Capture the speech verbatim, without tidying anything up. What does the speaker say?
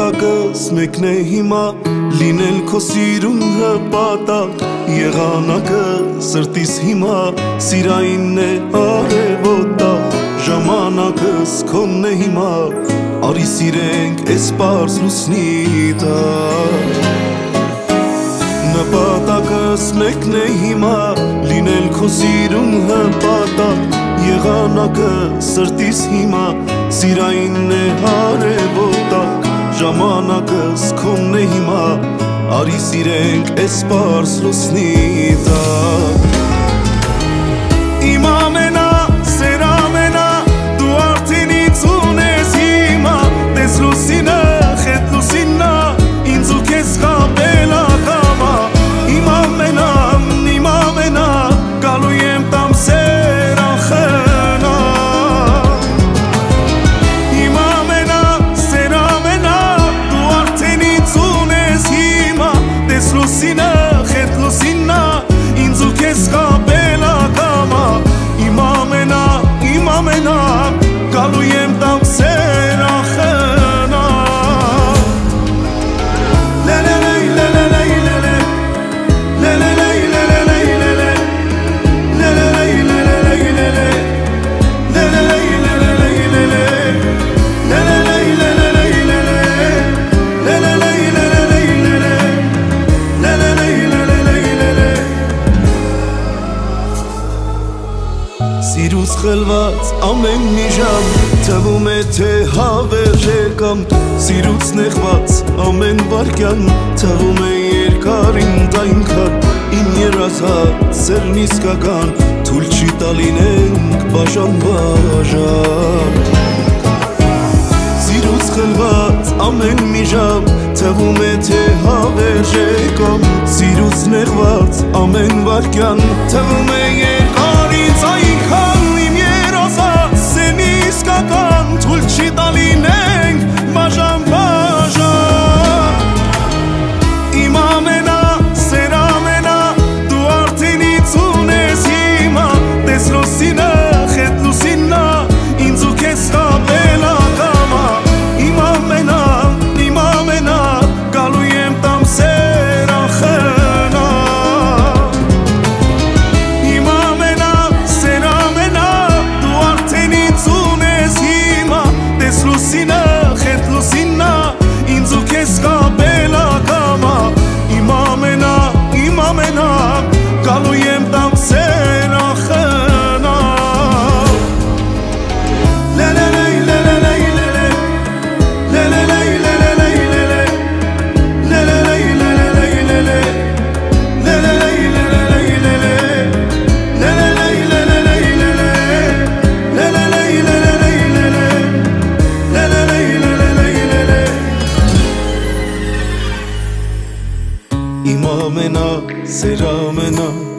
Նպատակս մեկն է հիմա լինել քո սիրուն հպատակ Եղանակը սրտիս հիմա սիրայինն է արևոտակ Ժամանակս քոնն է հիմա արի սիրենք էս պարզ լուսնի տակ Նպատակս մեկն է հիմա լինել քո սիրուն հպատակ Եղանակը սրտիս հիմա սիրայինն է արևոտակ Ժամանակս քոնն է հիմա արի սիրենք էս պարզ լուսնի տակ Իմ ամենա սեր ամենա դու արդեն ինձ ունես հիմա Տես լուսինը խետ լուսինա ինձ ու քեզ խաբել ակամա Իմ ամենա իմ ամենա գալու եմ տամ սեր անխնա Իմ ամենա սեր ամենա դու արդեն ինձ ունես հիմա Տես լուսինը խետ լուսինա ինձ ու քեզ խաբել ակամա Իմ ամենա իմ ամենա գալու եմ տամ սեր անխնա Սիրուց խլված ամեն մի ժամ թվում է թե հավերժ եկամ Սիրուց նեղված ամեն վարկյան թվում է երկարին այնքան Իմ երազած սերն իսկական թույլ չի տա լինենք բաժան բաժան Սիրուց խլված ամեն մի ժամ թվում է թե հավերժ եկամ Սիրուց նեղված ամեն վարկյան թվում է երկարին այնքան Իմ երազած սերն իսկական թույլ չի տա լինենք բաժան բաժան Իմ ամենա սեր ամենա դու արդեն ինձ ունես հիմա Տես լուսինը խետ լուսինա ինձ ու քեզ խաբել ակամա Իմ ամենա իմ ամենա գալու եմ տամ սեր անխնա Իմ ամենա սեր ամենա դու արդեն ինձ ունես հիմա Տես լուսինը խետ լուսինա ինձ ու քեզ խաբել ակամա Իմ ամենա իմ ամենա գալու եմ տամ սեր անխնա Իմ ամենա սեր ամենա